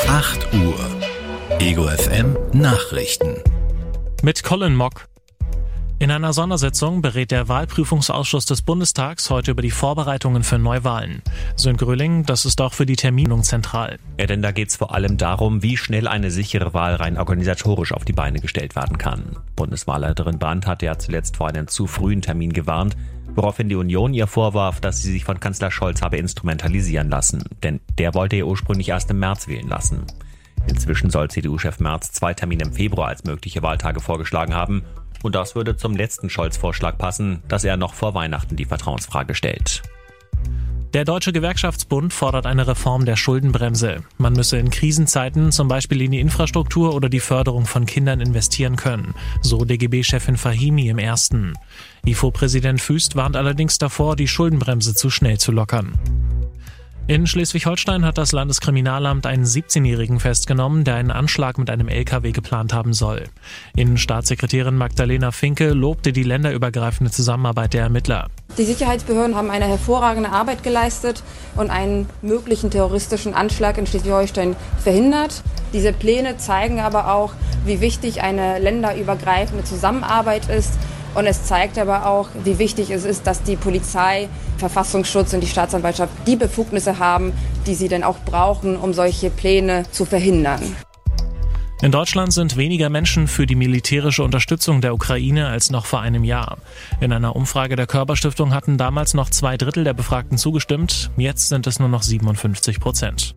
8 Uhr. Ego FM Nachrichten. Mit Colin Mock. In einer Sondersitzung berät der Wahlprüfungsausschuss des Bundestags heute über die Vorbereitungen für Neuwahlen. Sönn Gröling, das ist auch für die Terminung zentral. Ja, denn da geht es vor allem darum, wie schnell eine sichere Wahl rein organisatorisch auf die Beine gestellt werden kann. Bundeswahlleiterin Brandt hatte ja zuletzt vor einem zu frühen Termin gewarnt, woraufhin die Union ihr vorwarf, dass sie sich von Kanzler Scholz habe instrumentalisieren lassen. Denn der wollte ja ursprünglich erst im März wählen lassen. Inzwischen soll CDU-Chef Merz 2 Termine im Februar als mögliche Wahltage vorgeschlagen haben. Und das würde zum letzten Scholz-Vorschlag passen, dass er noch vor Weihnachten die Vertrauensfrage stellt. Der Deutsche Gewerkschaftsbund fordert eine Reform der Schuldenbremse. Man müsse in Krisenzeiten zum Beispiel in die Infrastruktur oder die Förderung von Kindern investieren können, so DGB-Chefin Fahimi im Ersten. IFO-Präsident Füst warnt allerdings davor, die Schuldenbremse zu schnell zu lockern. In Schleswig-Holstein hat das Landeskriminalamt einen 17-Jährigen festgenommen, der einen Anschlag mit einem LKW geplant haben soll. Innenstaatssekretärin Magdalena Finke lobte die länderübergreifende Zusammenarbeit der Ermittler. Die Sicherheitsbehörden haben eine hervorragende Arbeit geleistet und einen möglichen terroristischen Anschlag in Schleswig-Holstein verhindert. Diese Pläne zeigen aber auch, wie wichtig eine länderübergreifende Zusammenarbeit ist. Und es zeigt aber auch, wie wichtig es ist, dass die Polizei, Verfassungsschutz und die Staatsanwaltschaft die Befugnisse haben, die sie denn auch brauchen, um solche Pläne zu verhindern. In Deutschland sind weniger Menschen für die militärische Unterstützung der Ukraine als noch vor einem Jahr. In einer Umfrage der Körperstiftung hatten damals noch 2/3 der Befragten zugestimmt. Jetzt sind es nur noch 57%.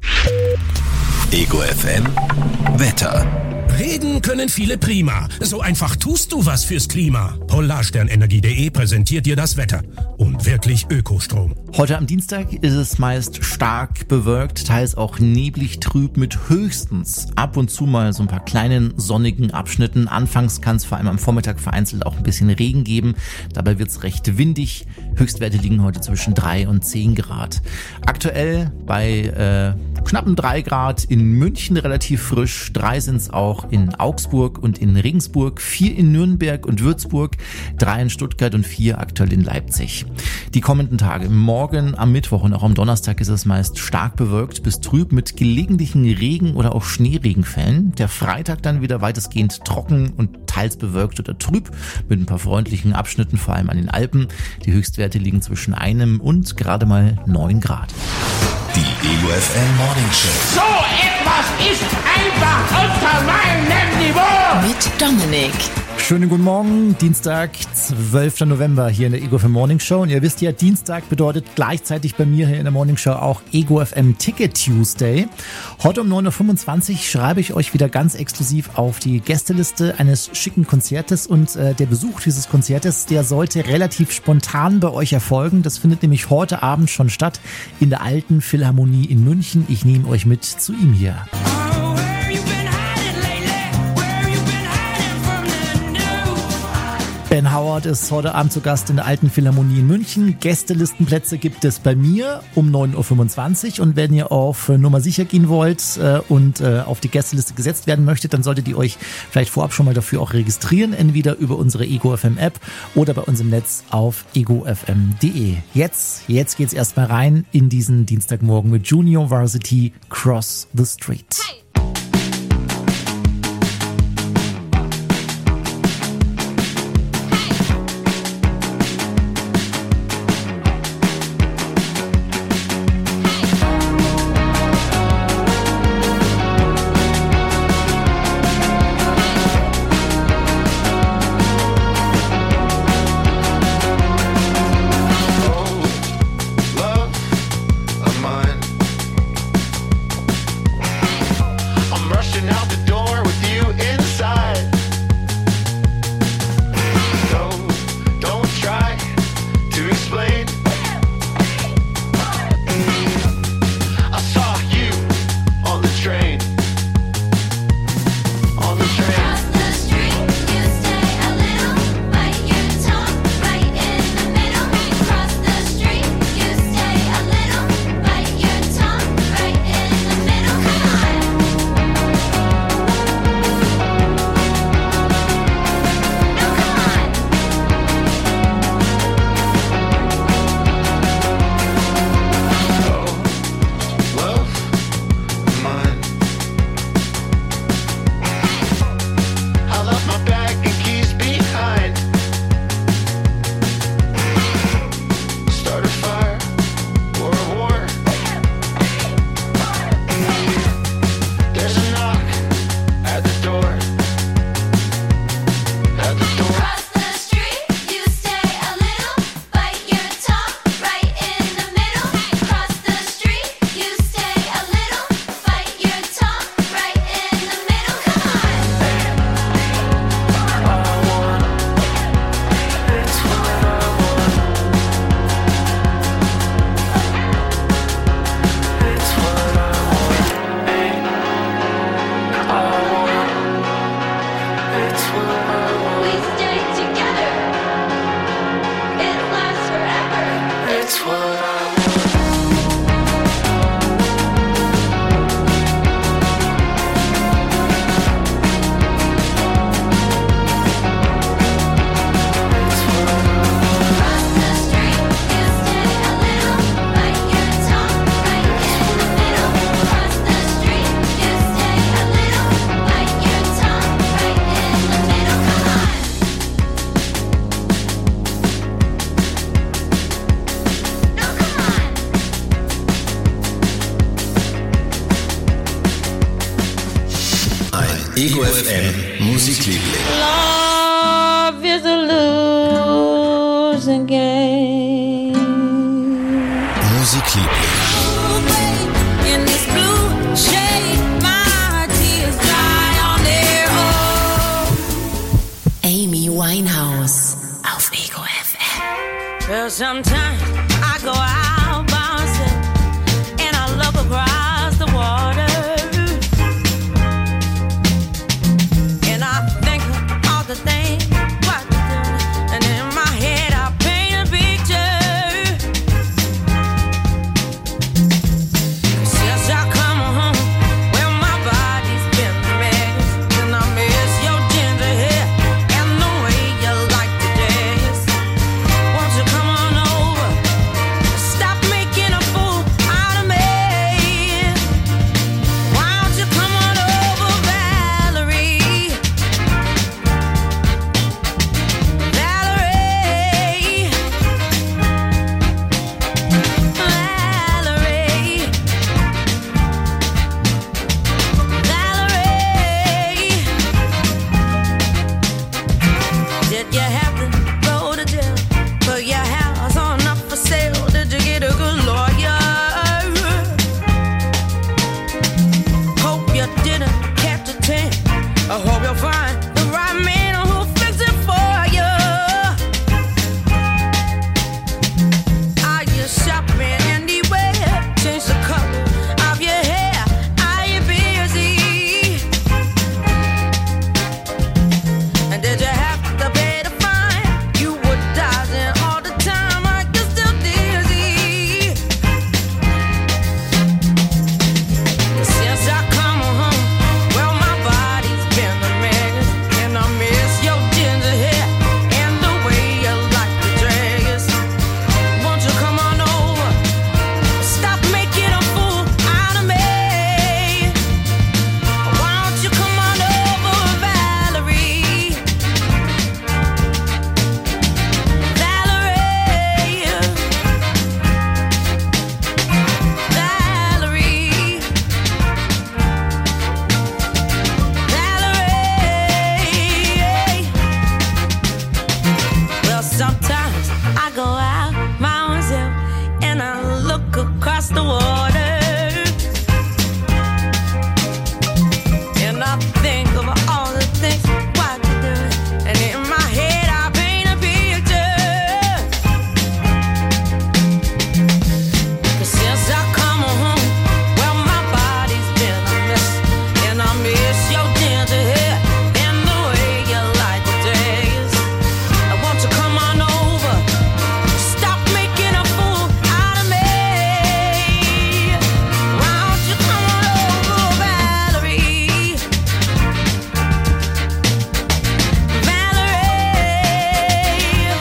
Ego FM Wetter. Reden können viele prima. So einfach tust du was fürs Klima. Polarsternenergie.de präsentiert dir das Wetter. Und wirklich Ökostrom. Heute am Dienstag ist es meist stark bewölkt, teils auch neblig trüb mit höchstens ab und zu mal so ein paar kleinen sonnigen Abschnitten. Anfangs kann es vor allem am Vormittag vereinzelt auch ein bisschen Regen geben. Dabei wird es recht windig. Höchstwerte liegen heute zwischen 3 und 10 Grad. Aktuell bei knappen 3 Grad in München relativ frisch. 3 sind es auch in Augsburg und in Regensburg, 4 in Nürnberg und Würzburg, 3 in Stuttgart und 4 aktuell in Leipzig. Die kommenden Tage, morgen, am Mittwoch und auch am Donnerstag ist es meist stark bewölkt bis trüb mit gelegentlichen Regen- oder auch Schneeregenfällen. Der Freitag dann wieder weitestgehend trocken und teils bewölkt oder trüb mit ein paar freundlichen Abschnitten, vor allem an den Alpen. Die Höchstwerte liegen zwischen 1 und gerade mal 9 Grad. Die Ego FM Morning Show. So etwas ist einfach unter meinem Niveau. Mit Dominik. Schönen guten Morgen, Dienstag, 12. November hier in der Ego FM Morning Show. Und ihr wisst ja, Dienstag bedeutet gleichzeitig bei mir hier in der Morning Show auch Ego FM Ticket Tuesday. Heute um 9.25 Uhr schreibe ich euch wieder ganz exklusiv auf die Gästeliste eines schicken Konzertes. Und der Besuch dieses Konzertes, der sollte relativ spontan bei euch erfolgen. Das findet nämlich heute Abend schon statt in der Alten Philharmonie in München. Ich nehme euch mit zu ihm hier. Ben Howard ist heute Abend zu Gast in der Alten Philharmonie in München. Gästelistenplätze gibt es bei mir um 9.25 Uhr. Und wenn ihr auf Nummer sicher gehen wollt und auf die Gästeliste gesetzt werden möchtet, dann solltet ihr euch vielleicht vorab schon mal dafür auch registrieren. Entweder über unsere Ego FM App oder bei uns im Netz auf egofm.de. Jetzt geht's erstmal rein in diesen Dienstagmorgen mit Junior Varsity Cross the Street. Hey. Ego FM Musikliebling. Love is a losing game. Musikliebling. In this blue shade, my tears dry on their own. Amy Winehouse auf Ego FM. Well, sometimes I go out by myself and I look across the water. And I think of all the things what to do. And in my head I paint a picture. Since I come home, well my body's been a mess. And I miss your ginger hair and the way you like to dance. Won't you come on over? Stop making a fool out of me. Why don't you come on over, Valerie? Valerie. Valerie. Valerie. Did you have to go to jail? Put your house on up for sale? Did you get a good lawyer? Hope you didn't catch a tan. I hope you'll find the right man who'll fix it for you. Are you shopping anywhere? Change the color of your hair. Are you busy? And did you have to pay the fine? You were dodging all the time. Are you still dizzy? Since I come home, well my body's been a mess. And I miss your ginger hair and the way you like to dress. Won't you come on over? Stop making a fool out of me. Why don't you come on over, Valerie? Valerie. Valerie. Valerie. Well, sometimes I go out by myself and I look across the water. And I think of all the things what to do. And in my head I paint a picture. 'Cause since I come home, well my body's been a mess. And I miss your ginger hair and the way you like to dance. I want you come on over. Stop making a fool out of me. Why don't you come on over, Valerie? Valerie.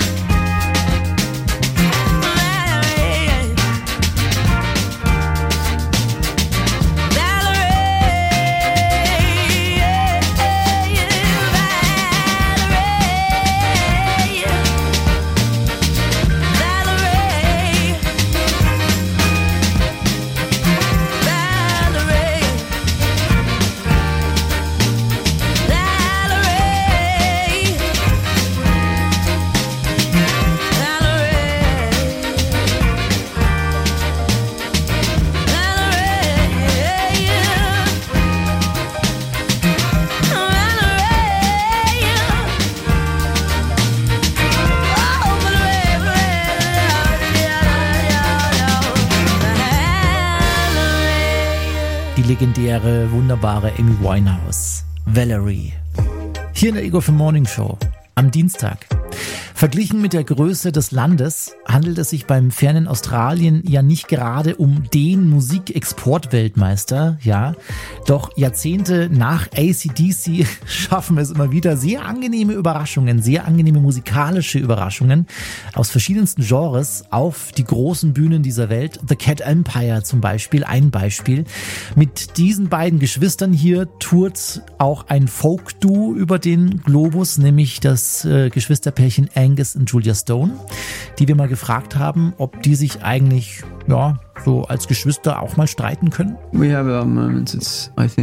Die legendäre, wunderbare Amy Winehouse. Valerie. Hier in der Ego FM Morning Show am Dienstag. Verglichen mit der Größe des Landes handelt es sich beim fernen Australien ja nicht gerade um den Musikexportweltmeister, ja. Doch Jahrzehnte nach AC/DC schaffen es immer wieder sehr angenehme Überraschungen, sehr angenehme musikalische Überraschungen aus verschiedensten Genres auf die großen Bühnen dieser Welt. The Cat Empire zum Beispiel, ein Beispiel. Mit diesen beiden Geschwistern hier tourt auch ein Folk-Duo über den Globus, nämlich das Geschwisterpärchen Angus und Julia Stone, die wir mal gefragt haben, ob die sich eigentlich, ja, so als Geschwister auch mal streiten können. We have our moments. I think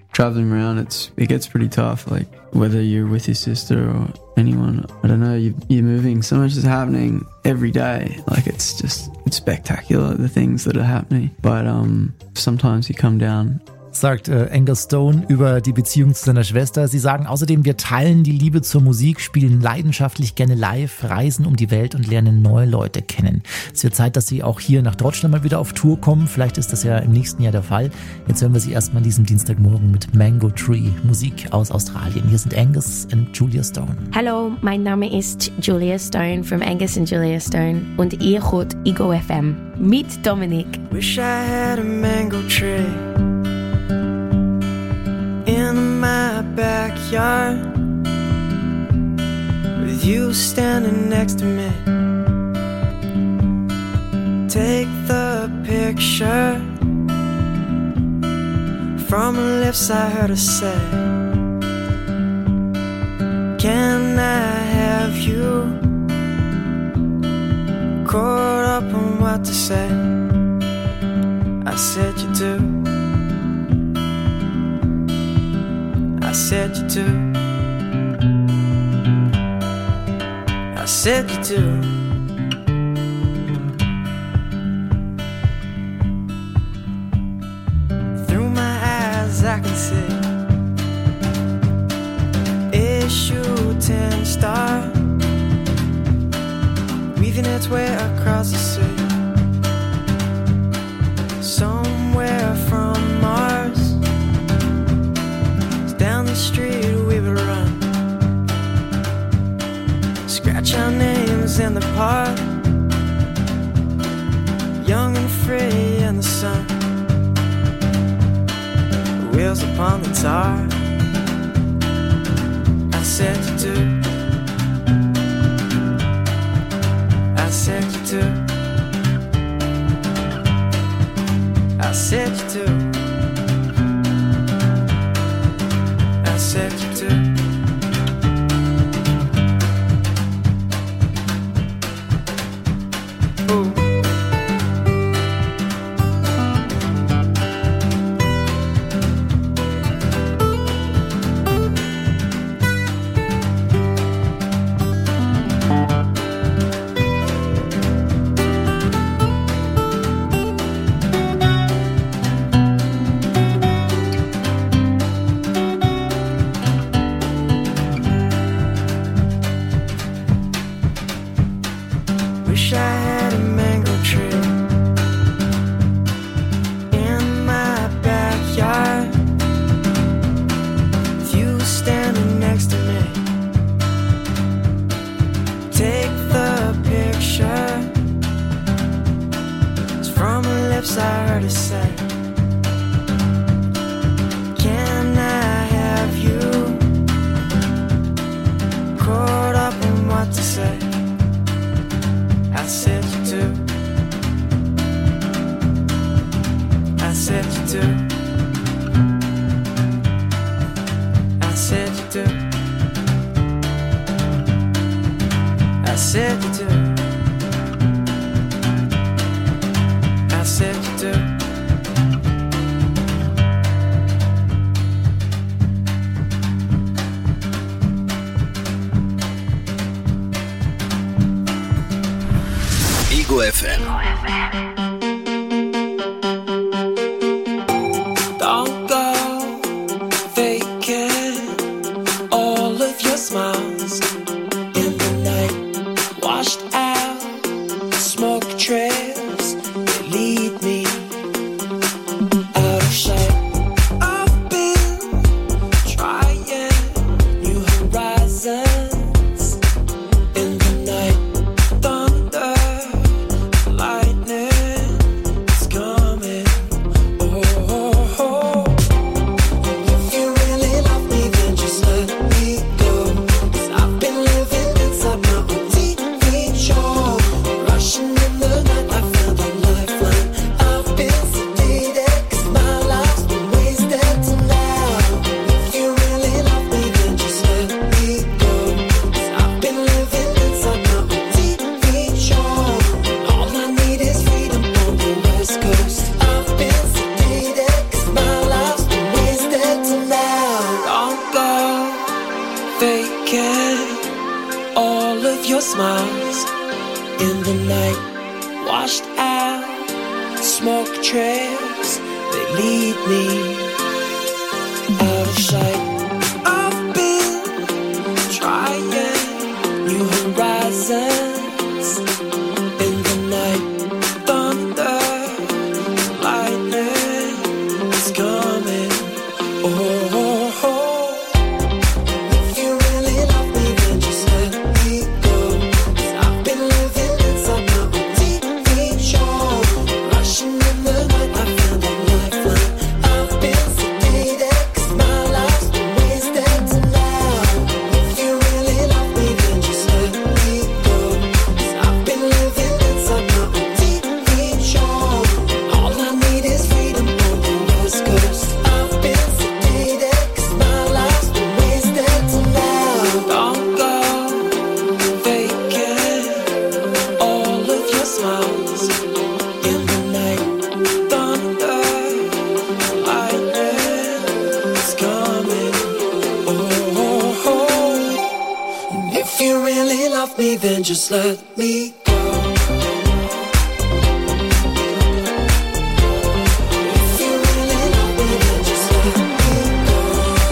traveling around, it gets pretty tough. Like whether you're with your sister or anyone, I don't know. You're moving. So much is happening every day. Like it's spectacular, the things that are happening. But sometimes you come down. Sagt Angus Stone über die Beziehung zu seiner Schwester. Sie sagen außerdem, wir teilen die Liebe zur Musik, spielen leidenschaftlich gerne live, reisen um die Welt und lernen neue Leute kennen. Es wird Zeit, dass sie auch hier nach Deutschland mal wieder auf Tour kommen. Vielleicht ist das ja im nächsten Jahr der Fall. Jetzt hören wir sie erstmal an diesem Dienstagmorgen mit Mango Tree, Musik aus Australien. Hier sind Angus und Julia Stone. Hallo, mein Name ist Julia Stone from Angus and Julia Stone und ihr hört Ego FM mit Dominik. Wish I had a mango tree in my backyard with you standing next to me. Take the picture from the lips I heard her say. Can I have you caught up on what to say? I said you do. I said you do. I said you do. Through my eyes I can see a shooting star weaving its way across the sea. Somewhere from Mars, down the street we would run, scratch our names in the park, young and free in the sun, wheels upon the tar. I said you do. I said you do. I said you do. I said you do. Ooh. Wish I had a mango tree in my backyard with you standing next to me. Take the picture, it's from the lips I heard her say. Can I have you caught up in what to say? I said you do. I said you do. I said you do. I said you do. I said you do. Ego FM. Don't go vacant. All of your smiles in the night washed out. Smoke trails that lead me out of sight. I've been trying new horizons in the night. Thunder, lightning. lead me out of sight. I've been trying new horizons in the night. Thunder, lightning is coming. Oh, oh, oh. If you really love me, then just let me go. 'Cause I've been living inside my own TV show. Rushing in the night, I found a lifeline. I've been sedated, 'cause my life's been wasted tonight. If you really love me, then just let me go. 'Cause I've been living inside my own TV show. All I need is freedom on the West Coast. I've been sedated, 'cause my life's been wasted tonight. Don't go vacant all of your smiles in the night. Thunder, lightning is coming. Oh, oh, oh. And if you really love me, then just let me go. If you really love me, then just let me go.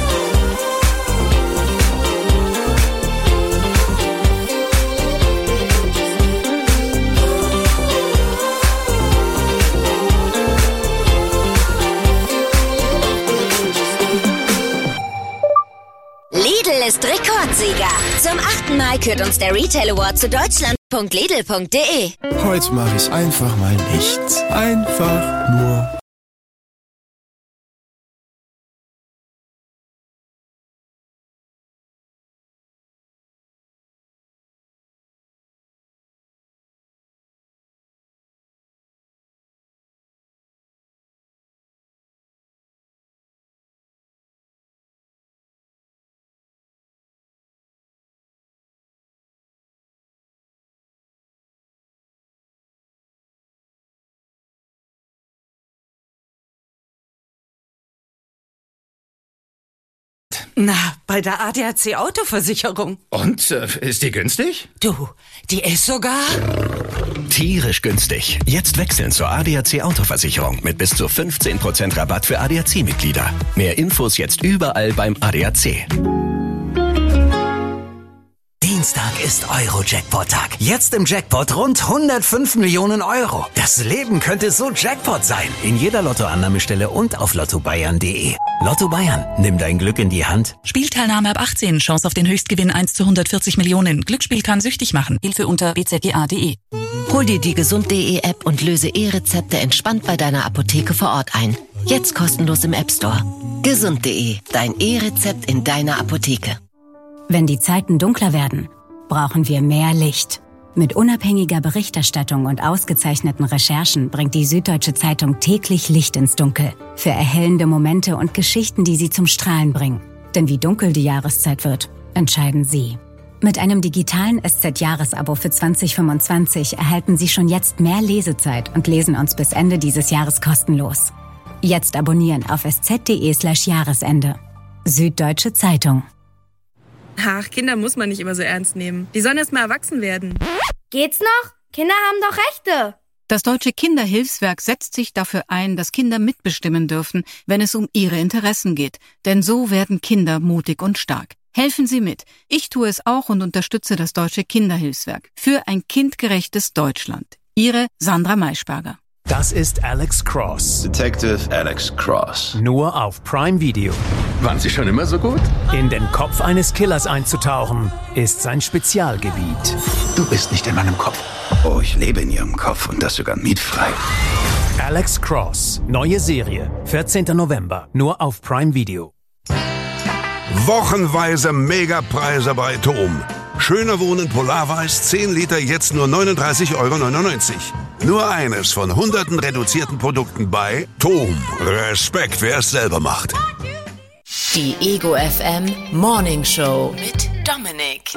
Lidl ist Rekordsieger. Zum 8. Mal kürt uns der Retail Award zu Deutschland.lidl.de. Heute mache ich einfach mal nichts. Einfach nur Na, bei der ADAC Autoversicherung. Und, ist die günstig? Du, die ist sogar... Tierisch günstig. Jetzt wechseln zur ADAC Autoversicherung mit bis zu 15% Rabatt für ADAC-Mitglieder. Mehr Infos jetzt überall beim ADAC. Dienstag ist Euro-Jackpot-Tag. Jetzt im Jackpot rund 105 Millionen Euro. Das Leben könnte so Jackpot sein. In jeder Lottoannahmestelle und auf lottobayern.de. Lotto Bayern, nimm dein Glück in die Hand. Spielteilnahme ab 18. Chance auf den Höchstgewinn 1 zu 140 Millionen. Glücksspiel kann süchtig machen. Hilfe unter bzga.de. Hol dir die Gesund.de App und löse E-Rezepte entspannt bei deiner Apotheke vor Ort ein. Jetzt kostenlos im App Store. Gesund.de, dein E-Rezept in deiner Apotheke. Wenn die Zeiten dunkler werden, brauchen wir mehr Licht. Mit unabhängiger Berichterstattung und ausgezeichneten Recherchen bringt die Süddeutsche Zeitung täglich Licht ins Dunkel. Für erhellende Momente und Geschichten, die sie zum Strahlen bringen. Denn wie dunkel die Jahreszeit wird, entscheiden Sie. Mit einem digitalen SZ-Jahresabo für 2025 erhalten Sie schon jetzt mehr Lesezeit und lesen uns bis Ende dieses Jahres kostenlos. Jetzt abonnieren auf sz.de/Jahresende. Süddeutsche Zeitung. Ach, Kinder muss man nicht immer so ernst nehmen. Die sollen erst mal erwachsen werden. Geht's noch? Kinder haben doch Rechte. Das Deutsche Kinderhilfswerk setzt sich dafür ein, dass Kinder mitbestimmen dürfen, wenn es um ihre Interessen geht. Denn so werden Kinder mutig und stark. Helfen Sie mit. Ich tue es auch und unterstütze das Deutsche Kinderhilfswerk. Für ein kindgerechtes Deutschland. Ihre Sandra Maischberger. Das ist Alex Cross. Detective Alex Cross. Nur auf Prime Video. Waren Sie schon immer so gut? In den Kopf eines Killers einzutauchen, ist sein Spezialgebiet. Du bist nicht in meinem Kopf. Oh, ich lebe in Ihrem Kopf und das sogar mietfrei. Alex Cross. Neue Serie. 14. November. Nur auf Prime Video. Wochenweise Megapreise bei TOM. Schöner Wohnen Polarweiß, 10 Liter, jetzt nur 39,99 €. Nur eines von hunderten reduzierten Produkten bei TOM. Respekt, wer es selber macht. Die Ego FM Morning Show mit Dominik.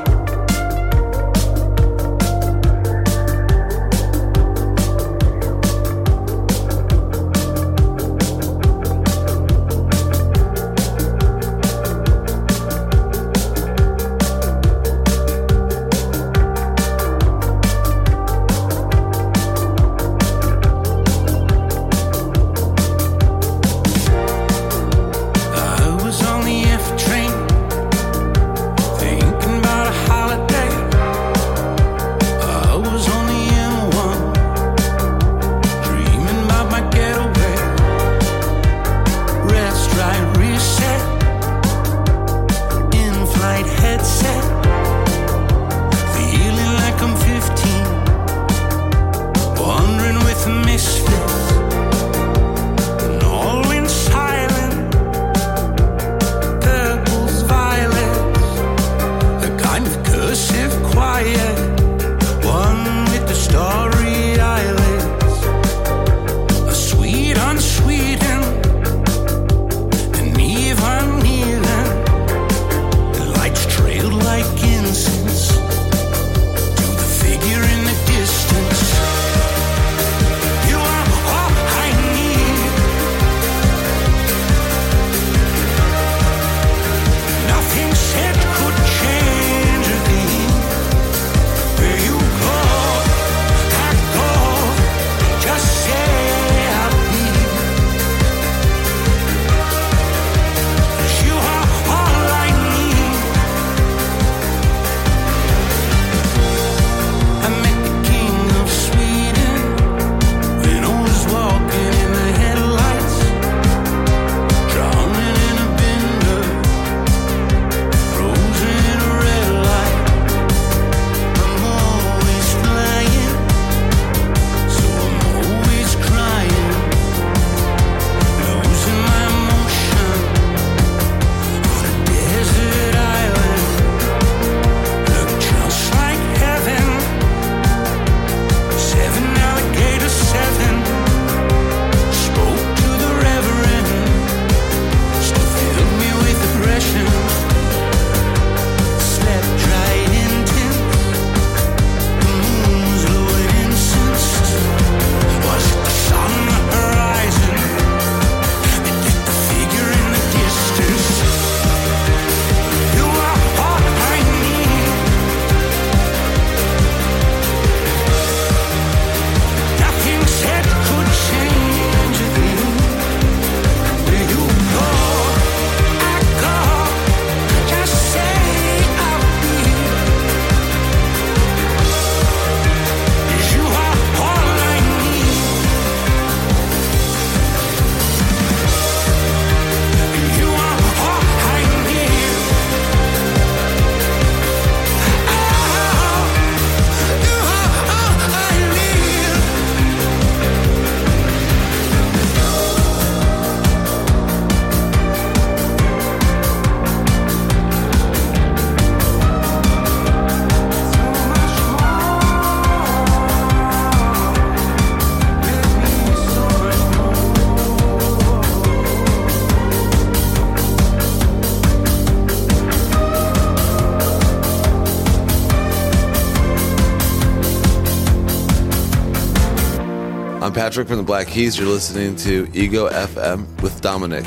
Patrick from the Black Keys. You're listening to Ego FM with Dominic.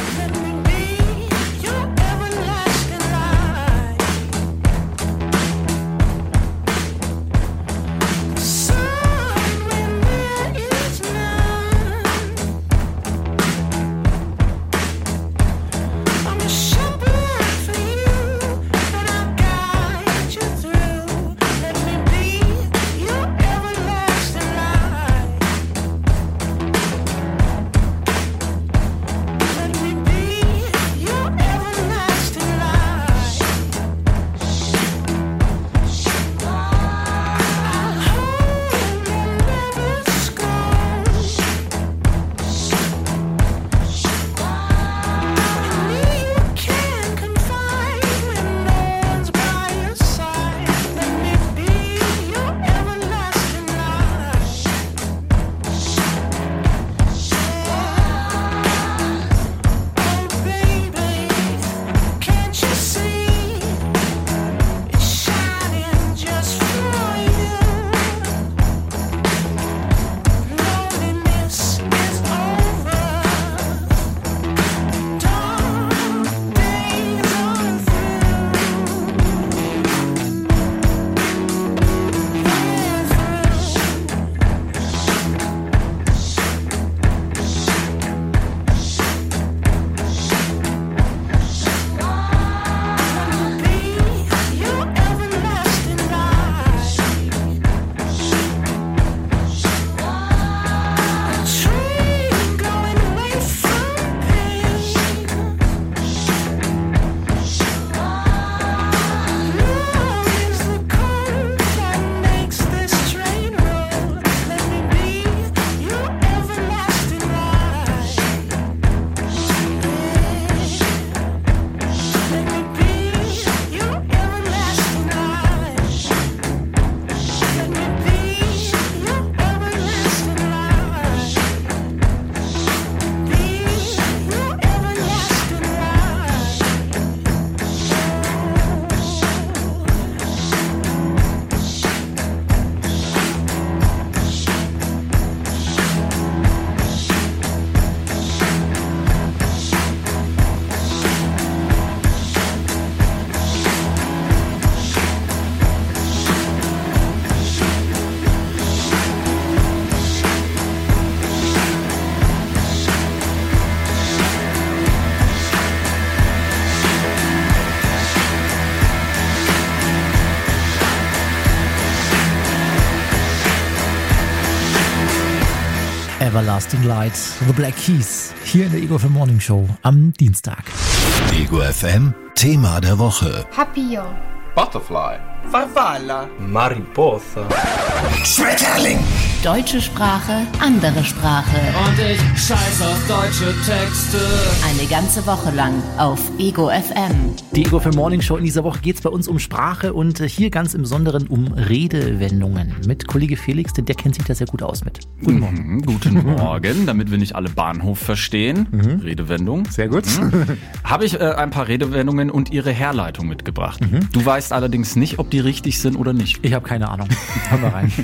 Everlasting Light, The Black Keys, hier in der Ego FM Morning Show am Dienstag. Ego FM, Thema der Woche. Papillon. Butterfly. Farfalla. Mariposa. Schmetterling. Deutsche Sprache, andere Sprache. Und ich scheiß auf deutsche Texte. Eine ganze Woche lang auf Ego FM. Die Ego FM Morning Show. In dieser Woche geht es bei uns um Sprache und hier ganz im Besonderen um Redewendungen. Mit Kollege Felix, denn der kennt sich da sehr gut aus mit. Guten Morgen. Guten Morgen, damit wir nicht alle Bahnhof verstehen. Redewendung. Sehr gut. Habe ich ein paar Redewendungen und ihre Herleitung mitgebracht. Du weißt allerdings nicht, ob die richtig sind oder nicht. Ich habe keine Ahnung. Hör mal rein.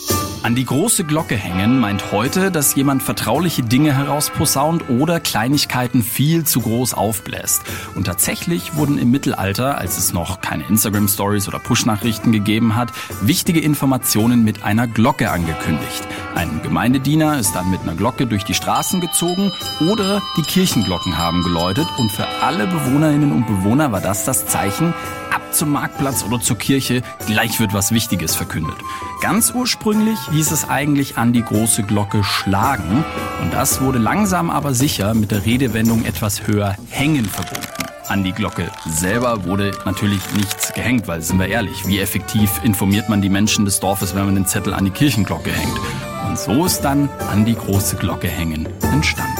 An die große Glocke hängen meint heute, dass jemand vertrauliche Dinge herausposaunt oder Kleinigkeiten viel zu groß aufbläst. Und tatsächlich wurden im Mittelalter, als es noch keine Instagram-Stories oder Push-Nachrichten gegeben hat, wichtige Informationen mit einer Glocke angekündigt. Ein Gemeindediener ist dann mit einer Glocke durch die Straßen gezogen oder die Kirchenglocken haben geläutet und für alle Bewohnerinnen und Bewohner war das Zeichen, ab zum Marktplatz oder zur Kirche, gleich wird was Wichtiges verkündet. Ganz ursprünglich hieß es eigentlich an die große Glocke schlagen und das wurde langsam aber sicher mit der Redewendung etwas höher hängen verbunden. An die Glocke selber wurde natürlich nichts gehängt, weil, sind wir ehrlich, wie effektiv informiert man die Menschen des Dorfes, wenn man den Zettel an die Kirchenglocke hängt? Und so ist dann an die große Glocke hängen entstanden.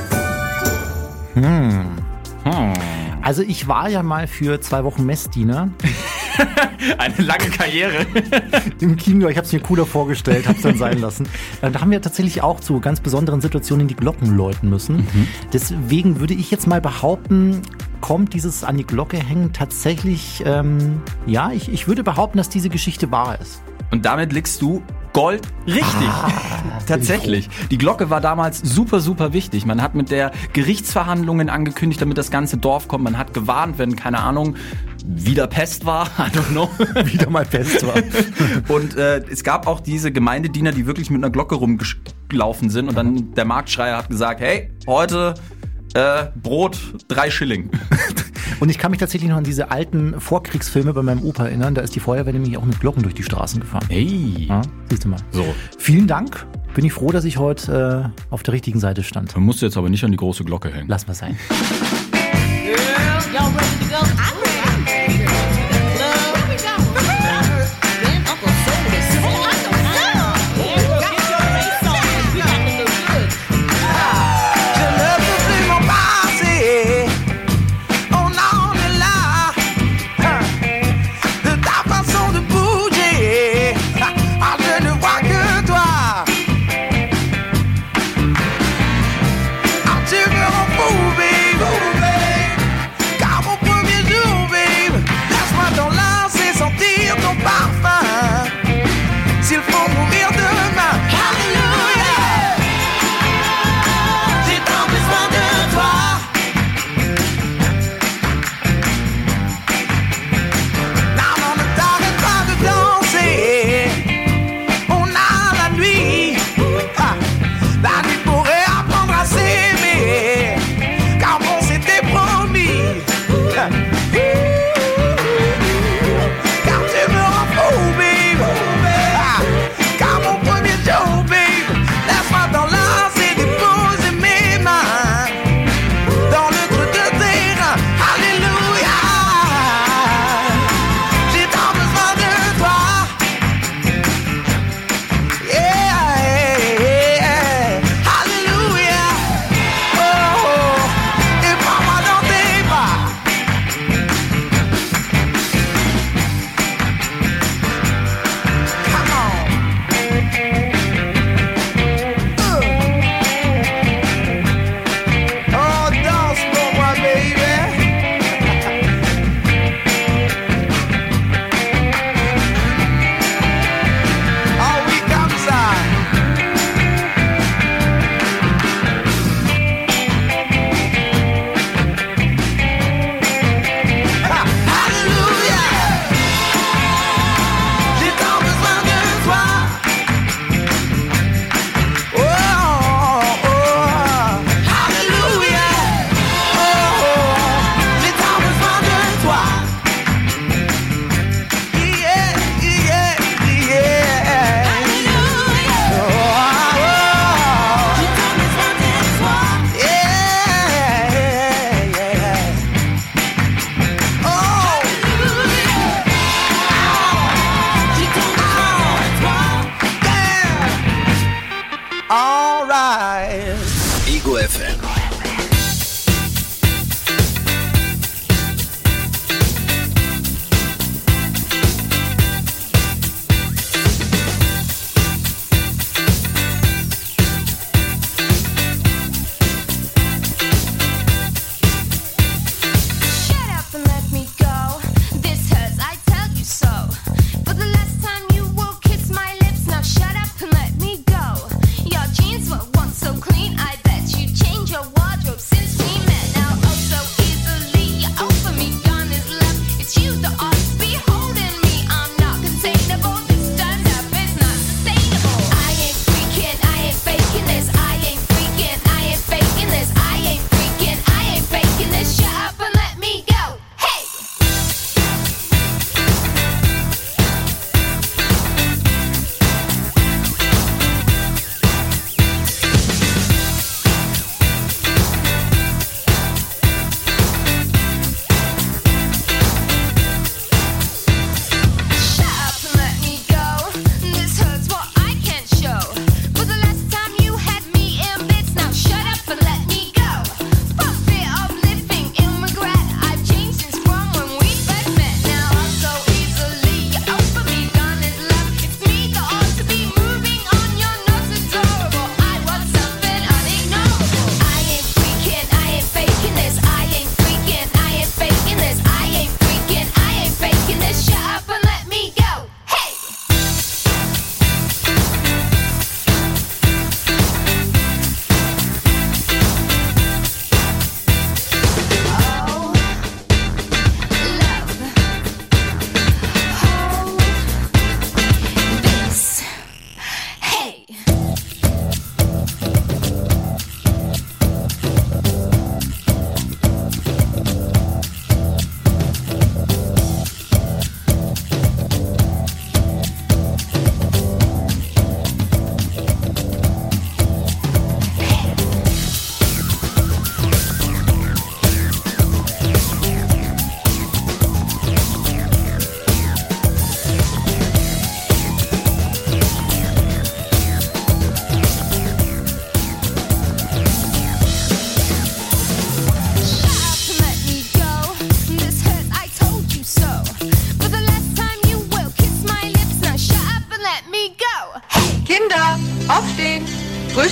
Also ich war ja mal für 2 Wochen Messdiener. Eine lange Karriere. Im Kino, ich habe es mir cooler vorgestellt, habe es dann sein lassen. Da haben wir tatsächlich auch zu ganz besonderen Situationen die Glocken läuten müssen. Deswegen würde ich jetzt mal behaupten, kommt dieses an die Glocke hängen tatsächlich, ich würde behaupten, dass diese Geschichte wahr ist. Und damit liegst du Gold richtig. Tatsächlich. Die Glocke war damals super, super wichtig. Man hat mit der Gerichtsverhandlungen angekündigt, damit das ganze Dorf kommt. Man hat gewarnt, wenn, keine Ahnung, wieder Pest war. I don't know. Wieder mal Pest war. Und es gab auch diese Gemeindediener, die wirklich mit einer Glocke rumgelaufen sind. Und dann der Marktschreier hat gesagt, hey, heute Brot 3 Schilling. Und ich kann mich tatsächlich noch an diese alten Vorkriegsfilme bei meinem Opa erinnern. Da ist die Feuerwehr nämlich auch mit Glocken durch die Straßen gefahren. Hey. Ja, siehst du mal. So. Vielen Dank. Bin ich froh, dass ich heute auf der richtigen Seite stand. Man musste jetzt aber nicht an die große Glocke hängen. Lass mal sein. Y'all ready to go? I'm ready. Club. Where we going? Then Uncle Soul is singing. Get your face on. We got to look good. Je ne peux plus m'en passer. Oh non, on est là. De ta façon de bouger. Ah, je ne vois que toi. Ah, tu me rends fou, baby. Car mon premier jour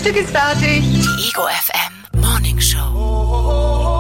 Frühstück ist fertig. Die Ego FM Morning Show.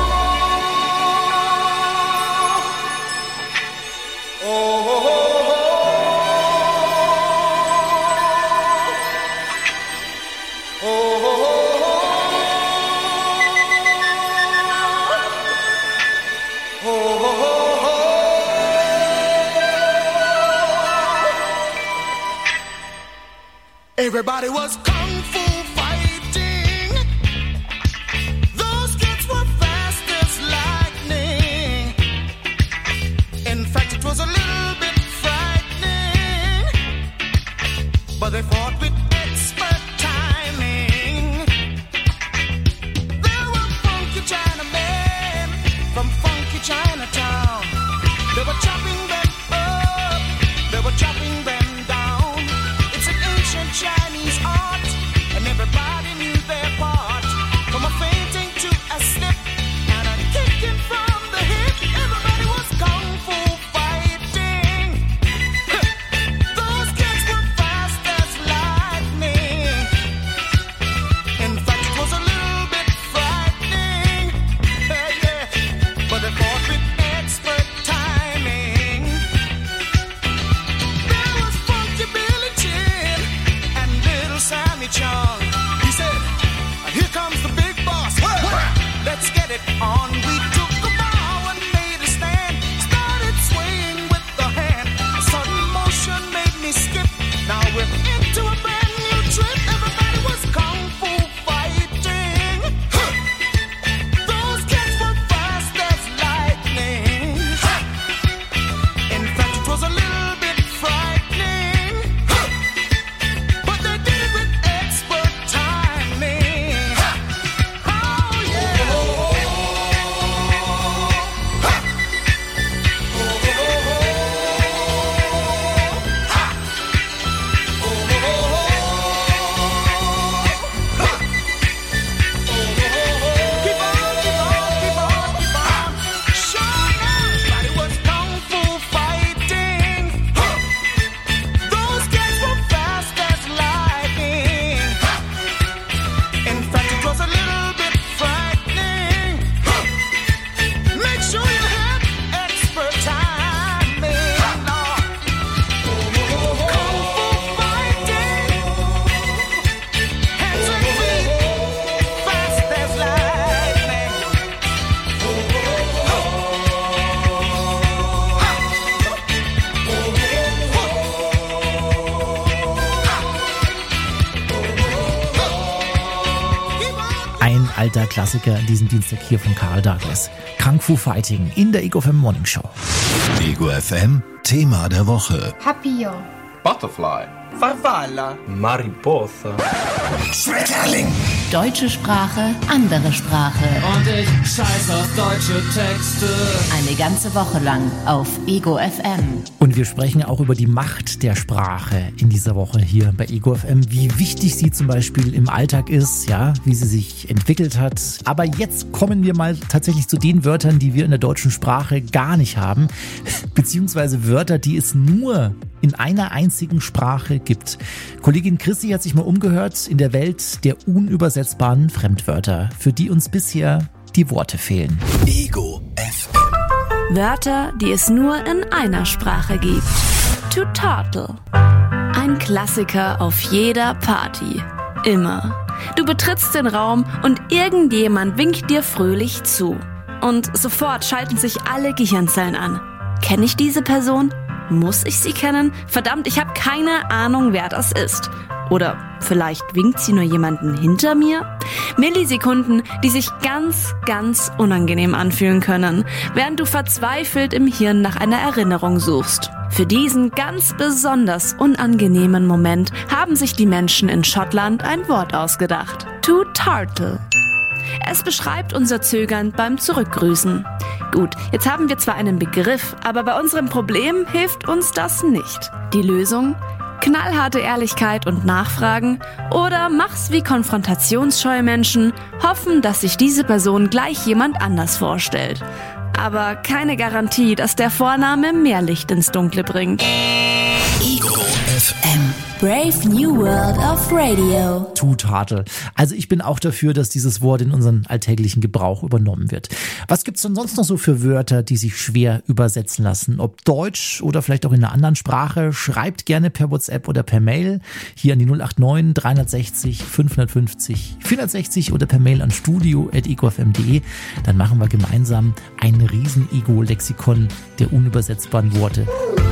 Everybody was kung fu fighting. Those kids were fast as lightning. In fact, it was a little bit frightening. But they fought with expert timing. There were funky Chinamen from funky Chinatown. They were chopping them up. They were chopping them down. It's an ancient Chinese art, and everybody knew their part. From a fainting to a slip, and a kicking from the hip. Everybody was kung fu fighting. Those kids were fast as lightning. In fact, it was a little bit frightening. Yeah. But they fought with expert timing. There was funky Billy Chin and little Sammy Chung. He said, "Here comes the big boss. Let's get it on." We took a bow and made a stand. Started swaying with the hand. A sudden motion made me skip. Now we're into a brand new trip. Everybody was kung fu fighting. Those kids were fast as lightning. In fact, it was a little bit frightening. But they did it with expert timing. Oh yeah. Keep on. Sure, everybody was kung fu fighting. Those kids were fast as lightning. In fact, it was a little bit frightening. Make sure you have expert timing. Kung fu fighting. Hands and feet, fast as lightning. Ein alter Klassiker diesen Dienstag hier von Carl Douglas. Kung Fu Fighting in der Ego FM Morning Show. Ego FM Thema der Woche. Papillon. Butterfly. Farfalla. Mariposa. Schmetterling. Deutsche Sprache, andere Sprache. Und ich scheiß auf deutsche Texte. Eine ganze Woche lang auf Ego FM. Und wir sprechen auch über die Macht der Sprache in dieser Woche hier bei Ego FM, wie wichtig sie zum Beispiel im Alltag ist, ja, wie sie sich entwickelt hat. Aber jetzt kommen wir mal tatsächlich zu den Wörtern, die wir in der deutschen Sprache gar nicht haben, beziehungsweise Wörter, die es nur in einer einzigen Sprache gibt. Kollegin Chrissy hat sich mal umgehört in der Welt der unübersetzbaren Fremdwörter, für die uns bisher die Worte fehlen. Ego FM. Wörter, die es nur in einer Sprache gibt. To turtle. Ein Klassiker auf jeder Party. Immer. Du betrittst den Raum und irgendjemand winkt dir fröhlich zu. Und sofort schalten sich alle Gehirnzellen an. Kenne ich diese Person? Muss ich sie kennen? Verdammt, ich habe keine Ahnung, wer das ist. Oder vielleicht winkt sie nur jemanden hinter mir? Millisekunden, die sich ganz, ganz unangenehm anfühlen können, während du verzweifelt im Hirn nach einer Erinnerung suchst. Für diesen ganz besonders unangenehmen Moment haben sich die Menschen in Schottland ein Wort ausgedacht. To turtle. Es beschreibt unser Zögern beim Zurückgrüßen. Gut, jetzt haben wir zwar einen Begriff, aber bei unserem Problem hilft uns das nicht. Die Lösung? Knallharte Ehrlichkeit und Nachfragen oder mach's wie konfrontationsscheue Menschen, hoffen, dass sich diese Person gleich jemand anders vorstellt. Aber keine Garantie, dass der Vorname mehr Licht ins Dunkle bringt. Ego FM. Brave New World of Radio. Two-Turtle. Also ich bin auch dafür, dass dieses Wort in unseren alltäglichen Gebrauch übernommen wird. Was gibt's denn sonst noch so für Wörter, die sich schwer übersetzen lassen? Ob Deutsch oder vielleicht auch in einer anderen Sprache? Schreibt gerne per WhatsApp oder per Mail hier an die 089 360 550 460 oder per Mail an studio@egofm.de. Dann machen wir gemeinsam ein Riesen-Ego-Lexikon der unübersetzbaren Worte.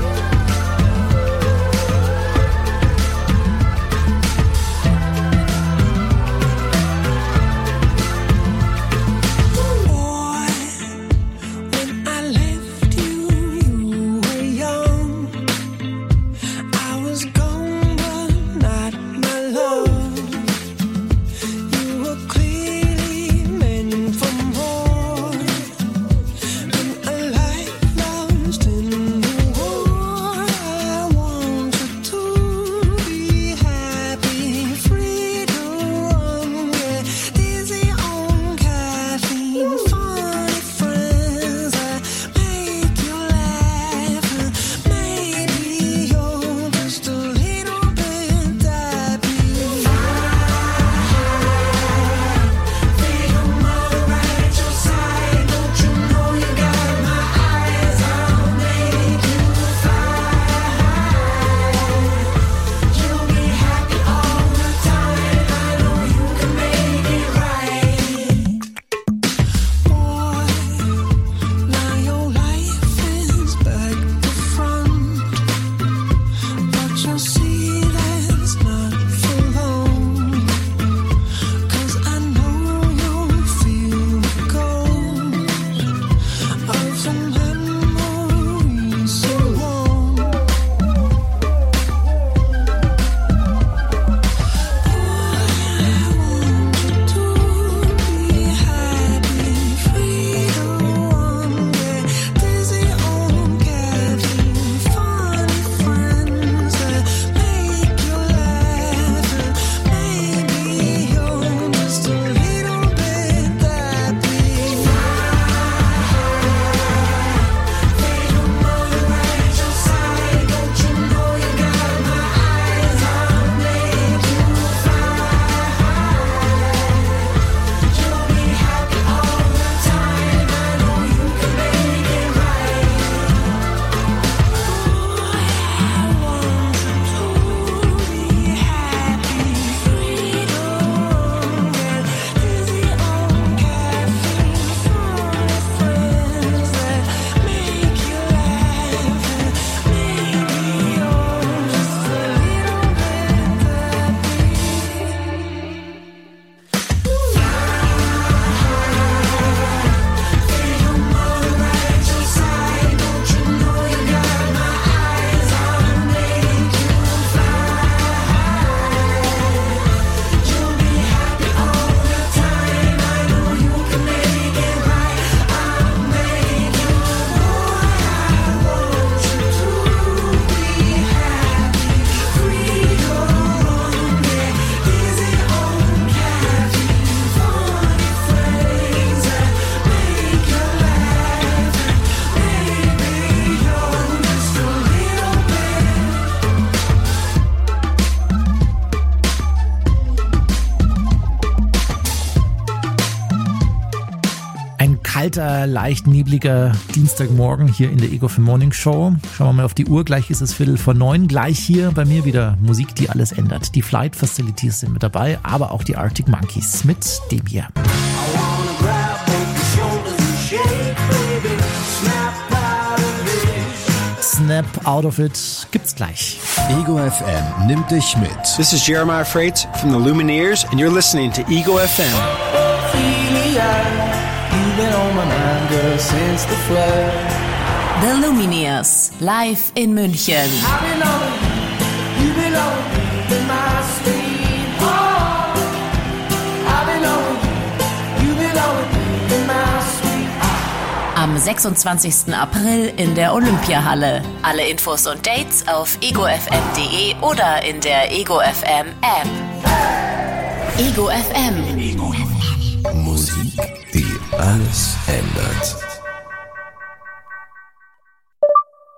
kalter, leicht nebliger Dienstagmorgen hier in der EgoFM Morning Show. Schauen wir mal auf die Uhr, gleich ist es 8:45. Gleich hier bei mir wieder Musik, die alles ändert. Die Flight Facilities sind mit dabei, aber auch die Arctic Monkeys mit dem hier. Snap Out of It gibt's gleich. Ego FM nimmt dich mit. This is Jeremiah Freitz from the Lumineers and you're listening to Ego FM. The Lumineers, live in München. Am 26. April in der Olympiahalle. Alle Infos und Dates auf egofm.de oder in der Ego FM App. Ego FM. Ego. Musik, die alles ändert.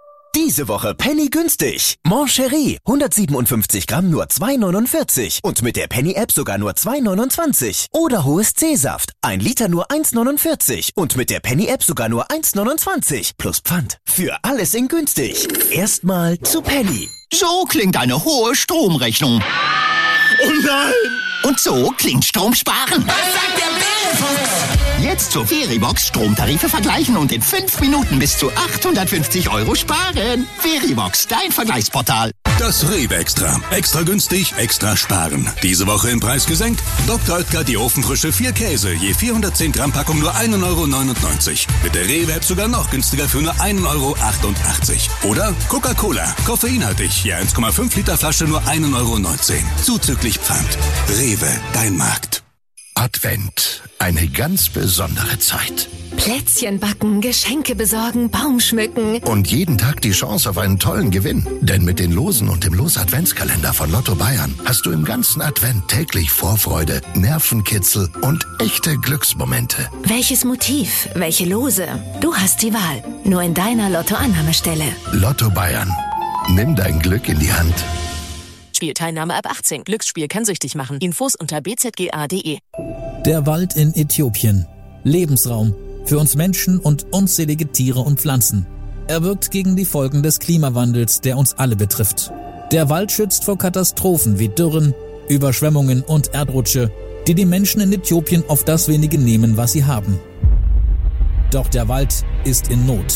Diese Woche Penny günstig. Moncherie, 157 Gramm nur 2,49 und mit der Penny-App sogar nur 2,29. Oder Hohes C-Saft, 1 Liter nur 1,49 und mit der Penny-App sogar nur 1,29 plus Pfand. Für alles in günstig. Erstmal zu Penny. So klingt eine hohe Stromrechnung. Oh nein! Und so klingt Stromsparen. Was sagt der Bärenfuchs? Jetzt zur Verivox Stromtarife vergleichen und in 5 Minuten bis zu 850 € sparen. Verivox, dein Vergleichsportal. Das Rewe Extra. Extra günstig, extra sparen. Diese Woche im Preis gesenkt. Dr. Oetker die Ofenfrische 4 Käse. Je 410 Gramm Packung nur 1,99 €. Mit der Rewe-App sogar noch günstiger für nur 1,88 €. Oder Coca-Cola. Koffeinhaltig. Je 1,5 Liter Flasche nur 1,19 €. Zuzüglich Pfand. Rewe, dein Markt. Advent. Eine ganz besondere Zeit. Plätzchen backen, Geschenke besorgen, Baum schmücken. Und jeden Tag die Chance auf einen tollen Gewinn. Denn mit den Losen und dem Los-Adventskalender von Lotto Bayern hast du im ganzen Advent täglich Vorfreude, Nervenkitzel und echte Glücksmomente. Welches Motiv, welche Lose? Du hast die Wahl. Nur in deiner Lotto-Annahmestelle. Lotto Bayern. Nimm dein Glück in die Hand. Spielteilnahme ab 18. Glücksspiel kann süchtig machen. Infos unter bzga.de. Der Wald in Äthiopien. Lebensraum für uns Menschen und unzählige Tiere und Pflanzen. Er wirkt gegen die Folgen des Klimawandels, der uns alle betrifft. Der Wald schützt vor Katastrophen wie Dürren, Überschwemmungen und Erdrutsche, die die Menschen in Äthiopien auf das wenige nehmen, was sie haben. Doch der Wald ist in Not.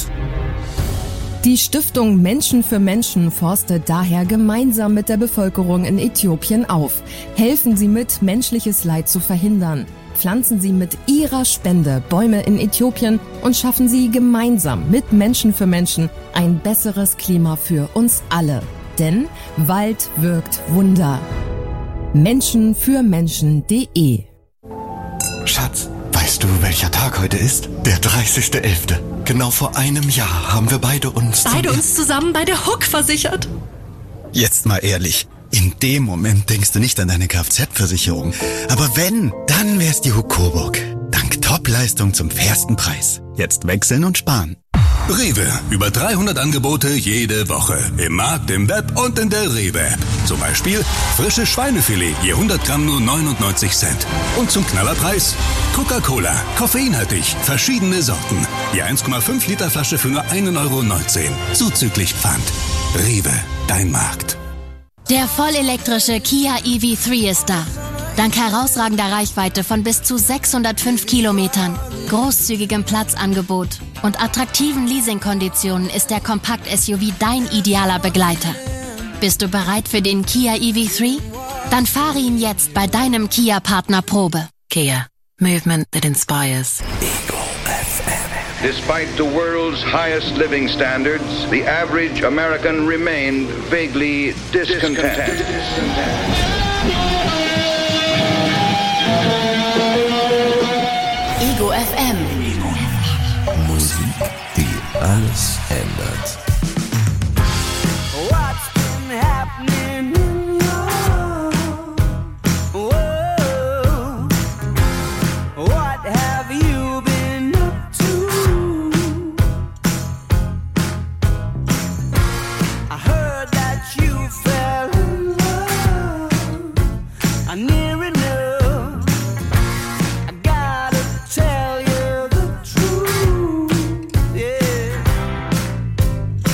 Die Stiftung Menschen für Menschen forstet daher gemeinsam mit der Bevölkerung in Äthiopien auf. Helfen Sie mit, menschliches Leid zu verhindern. Pflanzen Sie mit Ihrer Spende Bäume in Äthiopien und schaffen Sie gemeinsam mit Menschen für Menschen ein besseres Klima für uns alle. Denn Wald wirkt Wunder. Menschenfürmenschen.de. Schatz, weißt du, welcher Tag heute ist? Der 30.11. Genau vor einem Jahr haben wir beide uns zusammen bei der Hook versichert. Jetzt mal ehrlich, in dem Moment denkst du nicht an deine Kfz-Versicherung. Aber wenn, dann wär's die Hook Coburg. Dank Top-Leistung zum fairsten Preis. Jetzt wechseln und sparen. Rewe. Über 300 Angebote jede Woche. Im Markt, im Web und in der Rewe-App. Zum Beispiel frisches Schweinefilet, je 100 Gramm nur 99 Cent. Und zum Knallerpreis Coca-Cola, koffeinhaltig, verschiedene Sorten. Je 1,5 Liter Flasche für nur 1,19 €. Zuzüglich Pfand. Rewe, dein Markt. Der vollelektrische Kia EV3 ist da. Dank herausragender Reichweite von bis zu 605 Kilometern, großzügigem Platzangebot und attraktiven Leasingkonditionen ist der Kompakt-SUV dein idealer Begleiter. Bist du bereit für den Kia EV3? Dann fahre ihn jetzt bei deinem Kia-Partner Probe. Kia. Movement that inspires. Despite the world's highest living standards, the average American remained vaguely discontent. Ego FM. Musik, die alles ändert. What's been happening in your world? What have you been up to? I heard that you fell in love. I'm near enough. I gotta tell you the truth, yeah.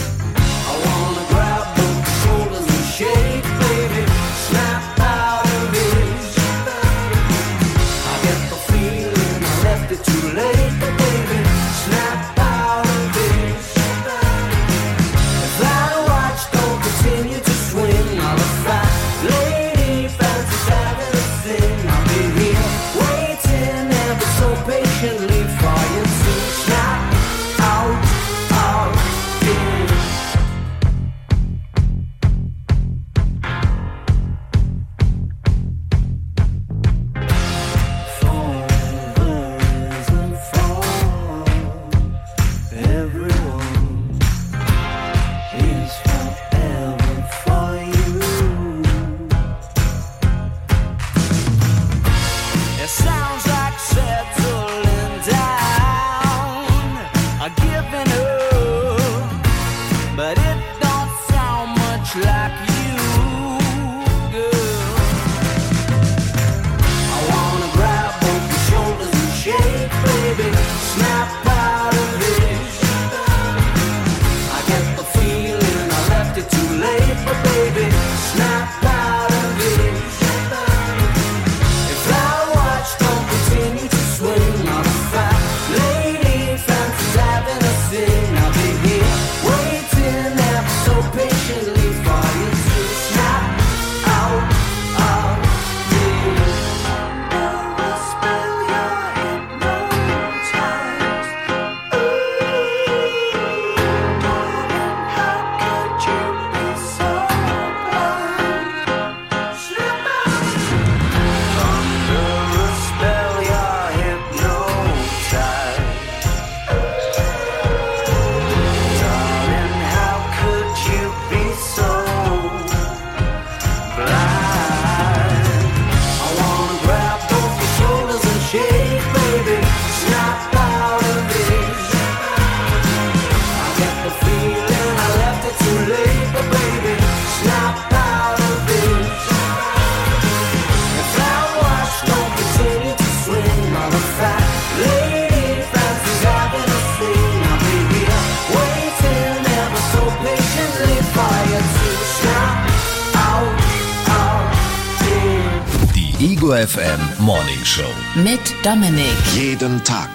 Ego FM Morning Show. Mit Dominik. Jeden Tag.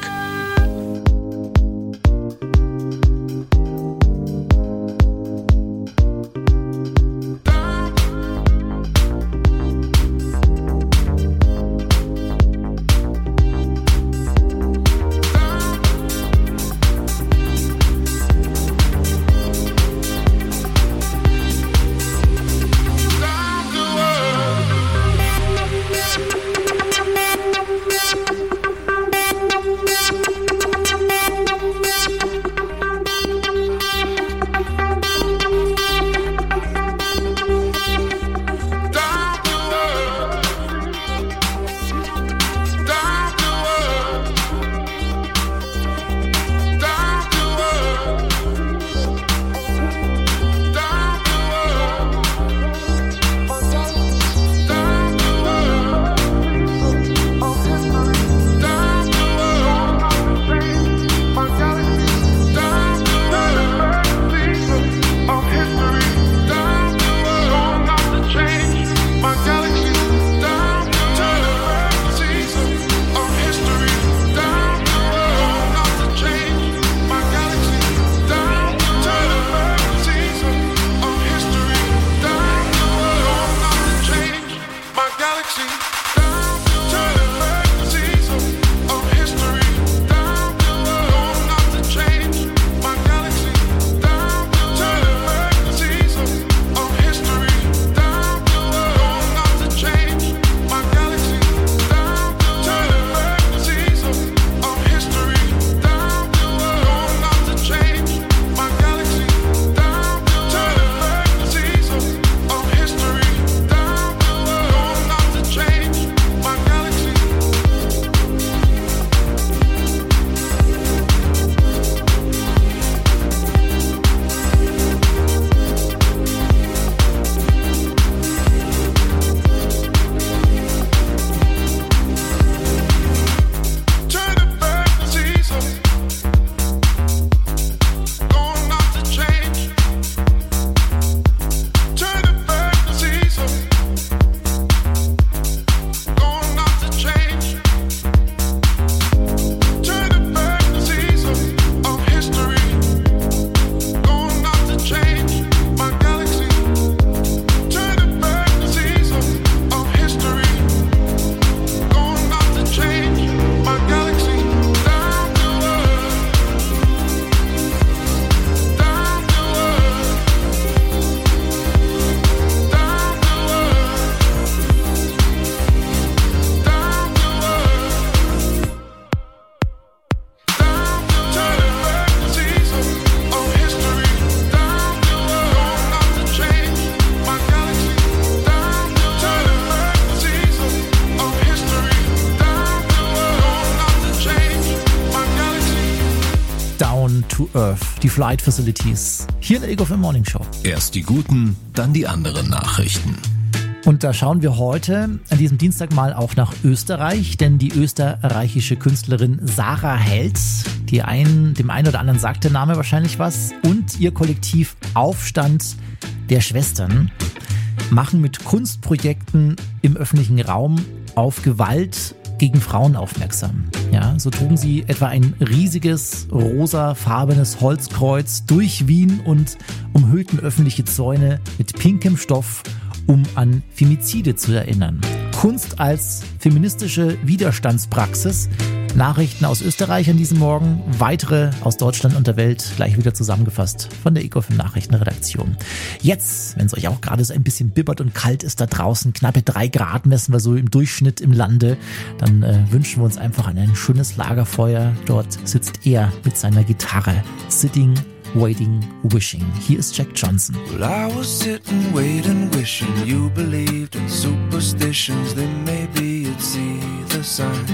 to Earth, die Flight Facilities, hier in der Ego FM Morning Show. Erst die guten, dann die anderen Nachrichten. Und da schauen wir heute an diesem Dienstag mal auch nach Österreich, denn die österreichische Künstlerin Sarah Held, dem einen oder anderen sagt der Name wahrscheinlich was, und ihr Kollektiv Aufstand der Schwestern machen mit Kunstprojekten im öffentlichen Raum auf Gewalt gegen Frauen aufmerksam. Ja, so trugen sie etwa ein riesiges rosafarbenes Holzkreuz durch Wien und umhüllten öffentliche Zäune mit pinkem Stoff, um an Femizide zu erinnern. Kunst als feministische Widerstandspraxis. Nachrichten aus Österreich an diesem Morgen, weitere aus Deutschland und der Welt gleich wieder zusammengefasst von der Ego FM Nachrichtenredaktion. Jetzt, wenn es euch auch gerade so ein bisschen bibbert und kalt ist da draußen, knappe 3 Grad messen wir so im Durchschnitt im Lande, dann wünschen wir uns einfach ein schönes Lagerfeuer. Dort sitzt er mit seiner Gitarre. Sitting, waiting, wishing. Hier ist Jack Johnson. Well, I was sitting, waiting, wishing you believed in superstitions. Then maybe you'd see the signs.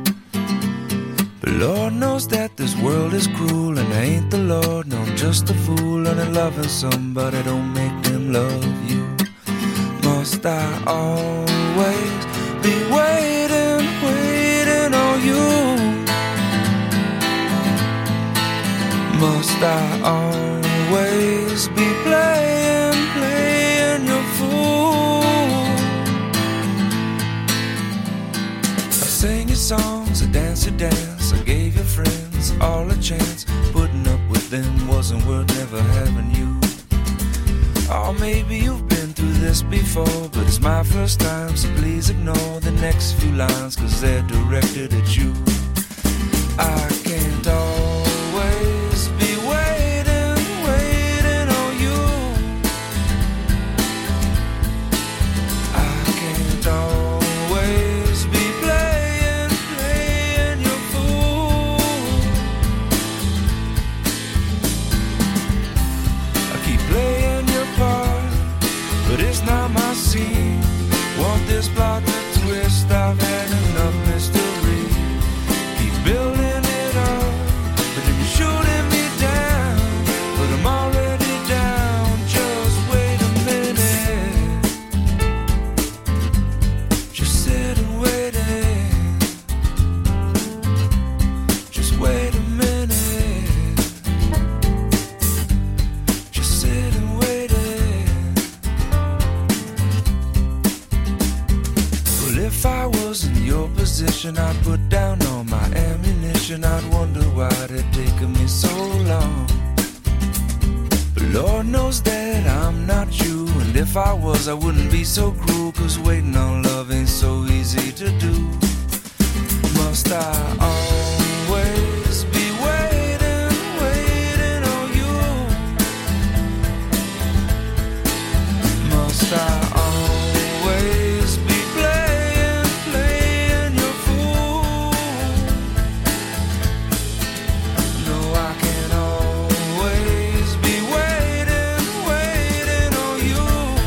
But Lord knows that this world is cruel, and I ain't the Lord, no, I'm just a fool. And loving somebody don't make them love you. Must I always be waiting, waiting on you? Must I always be playing, playing your fool? dance. I gave your friends all a chance. Putting up with them wasn't worth never having you. Oh, maybe you've been through this before, but it's my first time, so please ignore the next few lines, 'cause they're directed at you. I can't always be waiting on you. I can't always be playing your fool. I keep playing your part, but it's not my scene. Want this plot to twist, I've had enough mystery. Keep building it up, but then you're shooting me down. But I'm already down, just wait a minute. Just sit and wait it. Just wait a minute. Just sit and wait it. Well, if I was in your position, I'd put down all my ammunition. I'd wonder why it taken me so long. But Lord knows that I'm not you. And if I was, I wouldn't be so cruel. 'Cause waiting on love ain't so easy to do. Must I always be waiting on you? Must I always be playing your fool? No, I can't always be waiting on you.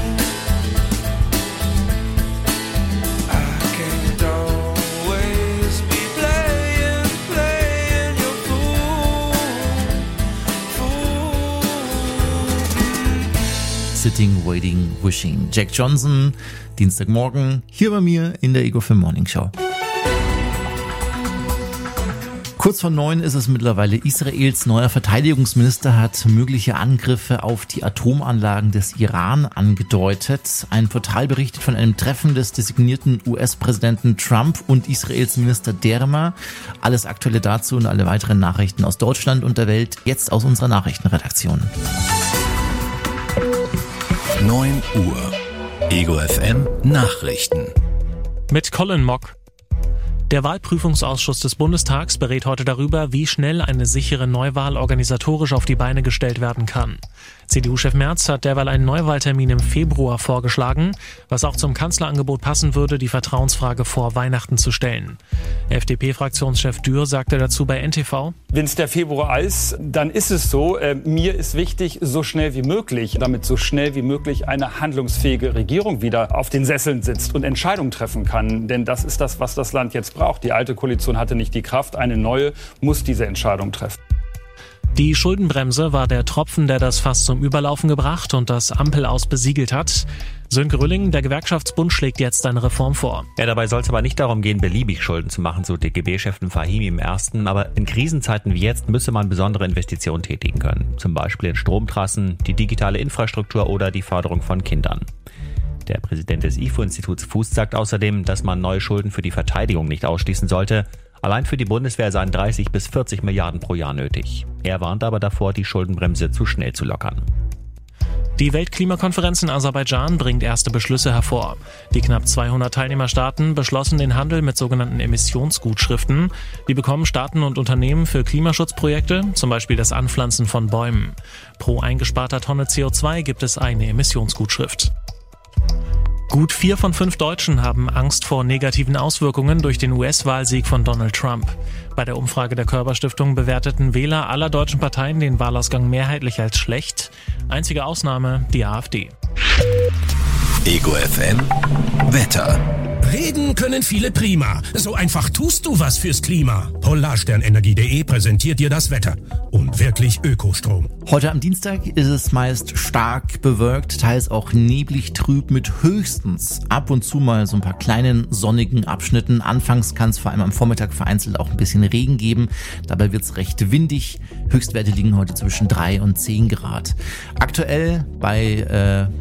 I can't always be playing your fool. Sitting, Waiting, Wishing. Jack Johnson, Dienstagmorgen, hier bei mir in der Ego FM Morning Show. Kurz vor 9 ist es mittlerweile. Israels neuer Verteidigungsminister hat mögliche Angriffe auf die Atomanlagen des Iran angedeutet. Ein Portal berichtet von einem Treffen des designierten US-Präsidenten Trump und Israels Minister Dermer. Alles Aktuelle dazu und alle weiteren Nachrichten aus Deutschland und der Welt jetzt aus unserer Nachrichtenredaktion. 9 Uhr. Ego FM Nachrichten. Mit Colin Mock. Der Wahlprüfungsausschuss des Bundestags berät heute darüber, wie schnell eine sichere Neuwahl organisatorisch auf die Beine gestellt werden kann. CDU-Chef Merz hat derweil einen Neuwahltermin im Februar vorgeschlagen, was auch zum Kanzlerangebot passen würde, die Vertrauensfrage vor Weihnachten zu stellen. FDP-Fraktionschef Dürr sagte dazu bei NTV: Wenn es der Februar ist, dann ist es so. Mir ist wichtig, so schnell wie möglich, damit so schnell wie möglich eine handlungsfähige Regierung wieder auf den Sesseln sitzt und Entscheidungen treffen kann. Denn das ist das, was das Land jetzt braucht. Die alte Koalition hatte nicht die Kraft, eine neue muss diese Entscheidung treffen. Die Schuldenbremse war der Tropfen, der das Fass zum Überlaufen gebracht und das Ampelaus besiegelt hat. Sönke Rülling, der Gewerkschaftsbund, schlägt jetzt eine Reform vor. Ja, dabei soll es aber nicht darum gehen, beliebig Schulden zu machen, so DGB-Chef Fahimi im Ersten. Aber in Krisenzeiten wie jetzt müsse man besondere Investitionen tätigen können. Zum Beispiel in Stromtrassen, die digitale Infrastruktur oder die Förderung von Kindern. Der Präsident des IFO-Instituts Fuß sagt außerdem, dass man neue Schulden für die Verteidigung nicht ausschließen sollte. Allein für die Bundeswehr seien 30 bis 40 Milliarden pro Jahr nötig. Er warnt aber davor, die Schuldenbremse zu schnell zu lockern. Die Weltklimakonferenz in Aserbaidschan bringt erste Beschlüsse hervor. Die knapp 200 Teilnehmerstaaten beschlossen den Handel mit sogenannten Emissionsgutschriften. Die bekommen Staaten und Unternehmen für Klimaschutzprojekte, zum Beispiel das Anpflanzen von Bäumen. Pro eingesparter Tonne CO2 gibt es eine Emissionsgutschrift. Gut 4 von 5 Deutschen haben Angst vor negativen Auswirkungen durch den US-Wahlsieg von Donald Trump. Bei der Umfrage der Körper-Stiftung bewerteten Wähler aller deutschen Parteien den Wahlausgang mehrheitlich als schlecht. Einzige Ausnahme die AfD. Ego FM Wetter. Reden können viele prima. So einfach tust du was fürs Klima. Polarsternenergie.de präsentiert dir das Wetter. Und wirklich Ökostrom. Heute am Dienstag ist es meist stark bewölkt, teils auch neblig trüb mit höchstens ab und zu mal so ein paar kleinen sonnigen Abschnitten. Anfangs kann es vor allem am Vormittag vereinzelt auch ein bisschen Regen geben. Dabei wird es recht windig. Höchstwerte liegen heute zwischen 3 und 10 Grad. Aktuell bei